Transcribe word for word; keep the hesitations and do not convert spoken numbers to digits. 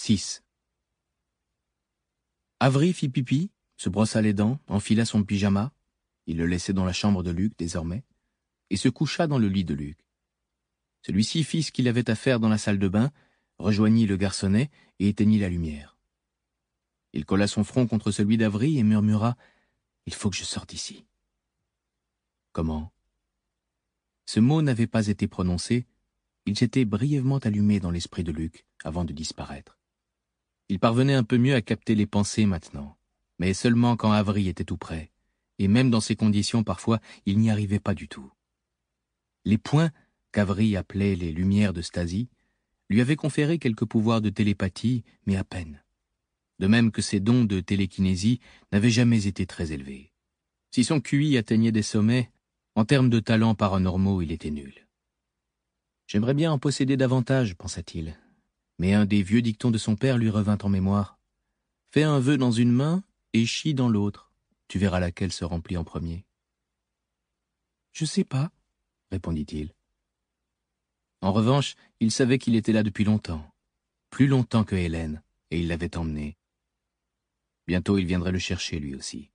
six. Avery fit pipi, se brossa les dents, enfila son pyjama, il le laissait dans la chambre de Luc désormais, et se coucha dans le lit de Luc. Celui-ci fit ce qu'il avait à faire dans la salle de bain, rejoignit le garçonnet et éteignit la lumière. Il colla son front contre celui d'Avery et murmura « Il faut que je sorte d'ici. » Comment ? Ce mot n'avait pas été prononcé, il s'était brièvement allumé dans l'esprit de Luc avant de disparaître. Il parvenait un peu mieux à capter les pensées maintenant, mais seulement quand Avery était tout près, et même dans ces conditions parfois il n'y arrivait pas du tout. Les points, qu'Avery appelait les lumières de Stasie, lui avaient conféré quelques pouvoirs de télépathie, mais à peine. De même que ses dons de télékinésie n'avaient jamais été très élevés. Si son Q I atteignait des sommets, en termes de talents paranormaux, il était nul. « J'aimerais bien en posséder davantage, pensa-t-il. Mais un des vieux dictons de son père lui revint en mémoire. « Fais un vœu dans une main et chie dans l'autre. Tu verras laquelle se remplit en premier. »« Je sais pas, » répondit-il. En revanche, il savait qu'il était là depuis longtemps, plus longtemps que Hélène, et il l'avait emmené. Bientôt il viendrait le chercher lui aussi.